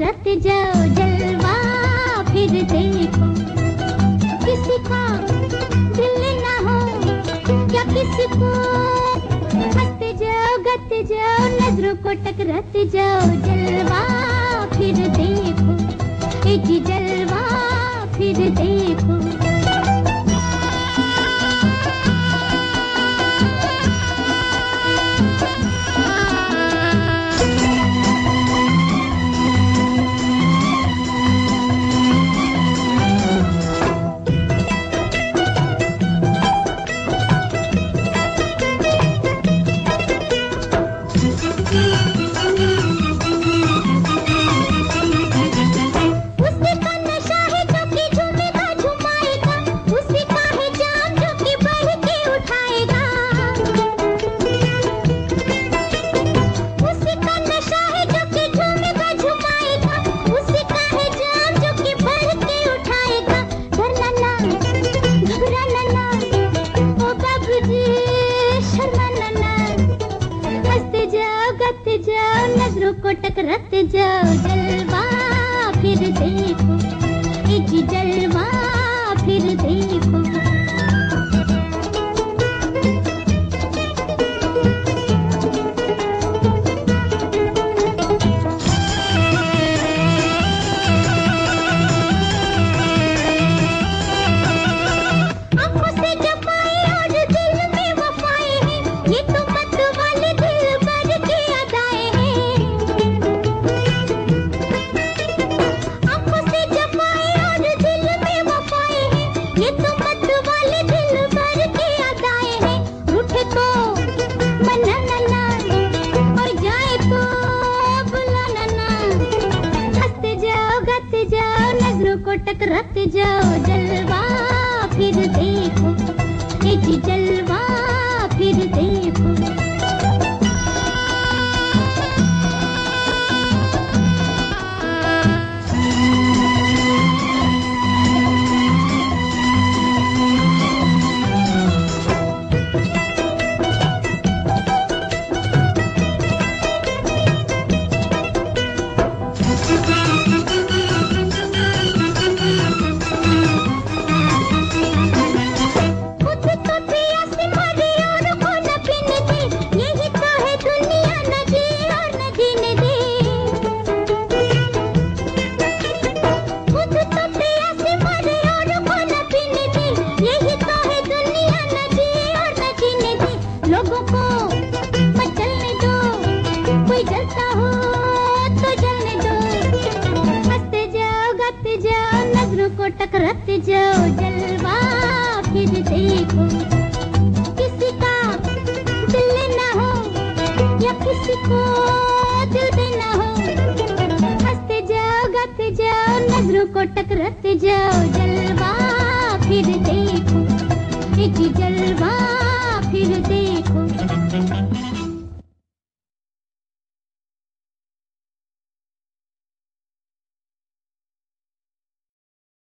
टकराते जाओ जलवा फिर देखो। किसी का दिल ना हो क्या किसी को, हंसते जाओ गाते जाओ नजरों को टकराते जाओ जलवा फिर देखो। ए जी जलवा फिर देखो। नजरों को टकराते जाओ जलवा फिर देखो। ए जी जलवा फिर देखो। आंखों से जमाए और दिल में वफाए हैं, ये तो मत वाले दिल भर के अदाए हैं। आंखों से जमाए और दिल में वफाए हैं, ये तो मत वाले दिल भर के अदाए हैं। रूठे तो मनाना ना और जाए तो बुलाना ना, हंसते जाओ गाते जाओ नजरों को टकराते जाओ जलवा फिर देखो। ए जी जलवा फिर देखो। लोगों को मचलने दो, कोई जलता हो तो जलने दो। हंसते जाओ गाते जाओ नजरों को टकराते जाओ जलवा फिर देखो। किसी का दिल ना हो या किसी को दिल देना हो, हंसते जाओ गाते जाओ नजरों को टकराते जाओ जलवा फिर देखो। ए जी जलवा